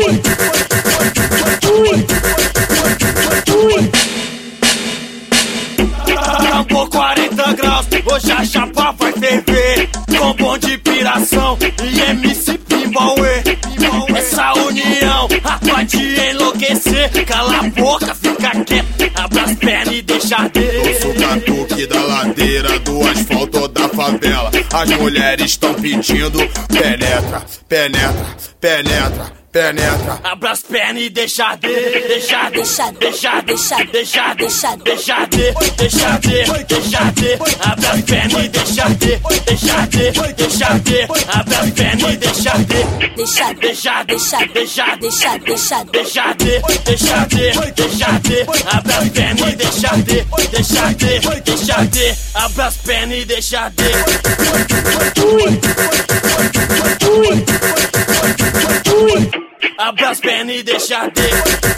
Tampou 40 graus, hoje a chapa vai ferver. Com bom de piração e MC Pimbauê. Essa união vai te enlouquecer. Cala a boca, fica quieto, abra as pernas e deixa arder. Eu sou o catuque da ladeira, do asfalto ou da favela. As mulheres estão pedindo penetra, penetra, penetra, penetra. Abra as pernas e deixa arder. Deixa arder, deixa arder, deixa arder, deixa arder, deixa arder, deixa arder. Abra as pernas e deixa arder. Deixa arder, deixa arder. Abra as pernas e deixa arder. Deixa, deixa, deixa, deixa, deixa, deixa, deixa arder, deixa arder, deixa arder. Abra as pernas e deixa arder. Deixa arder, deixa arder. Abra as pernas e deixa arder. Abra as pernas e deixa arder.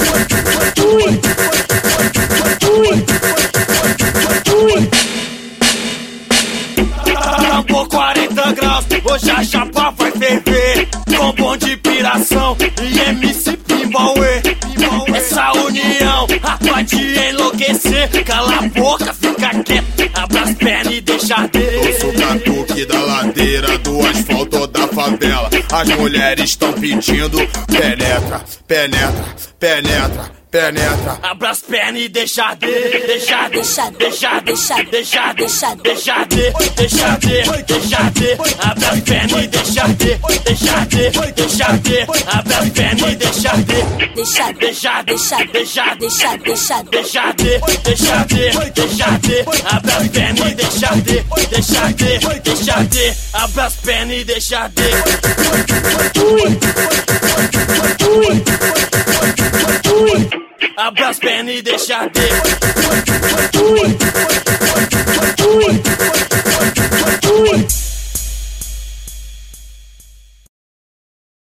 Tampou 40 graus, hoje a chapa vai ferver. Com bom de piração e MC Pimbauê. Essa união vai te enlouquecer. Cala a boca, fica quieto, abra as pernas e deixa arder. Eu sou o catuque da ladeira, do asfalto ou da favela. As mulheres estão pedindo penetra, penetra, penetra, penetra. Abra as pernas e deixa arder. Deixa arder, deixa arder, deixa arder, deixa arder, deixa arder, deixa arder. Abra as pernas e deixa arder. Deixa arder, deixa arder. Abra as pernas e deixa arder. Deixa, deixa, deixa, deixa, deixa, deixa, deixa arder. Deixa arder, deixa arder. Abra as pernas e deixa arder. Deixa arder, deixa arder. Abra as pernas e deixa arder. Abra as pernas e deixa arder.